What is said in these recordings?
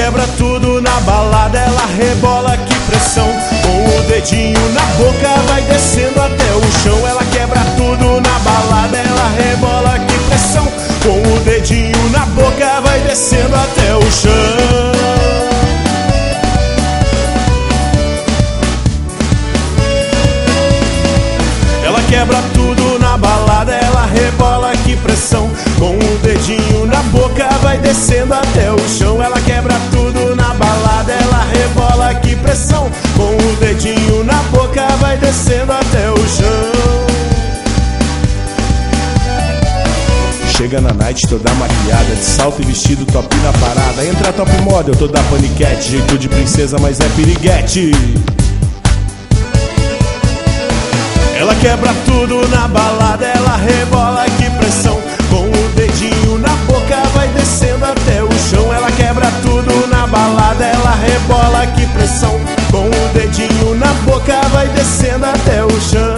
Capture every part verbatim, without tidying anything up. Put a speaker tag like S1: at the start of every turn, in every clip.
S1: quebra tudo na balada, ela rebola, que pressão. Com o dedinho na boca vai descendo até o chão. Ela quebra tudo na balada, ela rebola, que pressão. Com o dedinho na boca vai descendo até o chão. Ela quebra tudo na balada, ela rebola, que pressão. Com o dedinho na boca vai descendo até o chão. Ela quebra tudo na balada, ela rebola, que pressão. Com o dedinho na boca vai descendo até o chão. Chega na night toda maquiada, de salto e vestido top na parada. Entra top model toda paniquete, jeito de princesa mas é piriguete. Ela quebra tudo na balada, ela rebola, que pressão. Com o dedinho na boca vai descendo até o chão. Ela quebra tudo na balada, ela rebola, que pressão. Com o dedinho na boca vai descendo até o chão.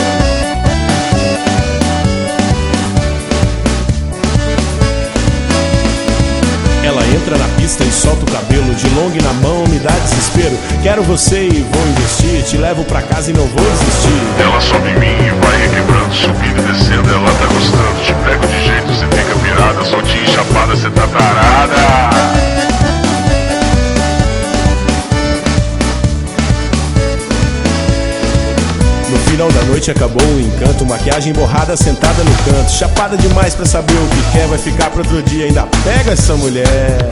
S1: Ela entra na pista e solta o cabelo, de long na mão me dá desespero. Quero você e vou investir, te levo pra casa e não vou desistir.
S2: Ela sobe em mim e vai requebrando, subindo e descendo, ela tá gostando. Te pego de jeito, cê fica virada, soltinha e chapada, cê tá tarada.
S1: No final da noite acabou o encanto, maquiagem borrada, sentada no canto. Chapada demais pra saber o que quer, vai ficar pro outro dia, ainda pega essa mulher.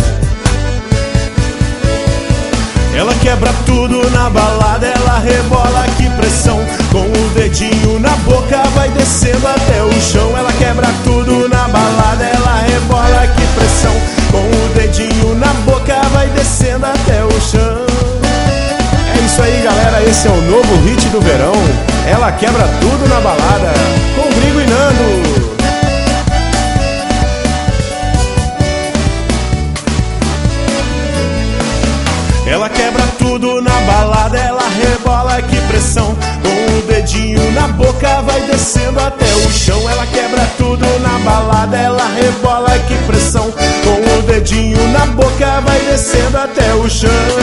S1: Ela quebra tudo na balada, ela rebola, que pressão. Com o dedinho na boca vai descendo até o chão. Ela quebra tudo na balada, ela rebola, que pressão. Com o dedinho na boca vai descendo até o chão. É isso aí, galera, esse é o novo hit do verão. Ela quebra tudo na balada, com Gringo e Nando. Ela quebra tudo na balada, ela rebola, que pressão. Com o dedinho na boca vai descendo até o chão. Ela quebra tudo na balada, ela rebola, que pressão. Com o dedinho na boca vai descendo até o chão.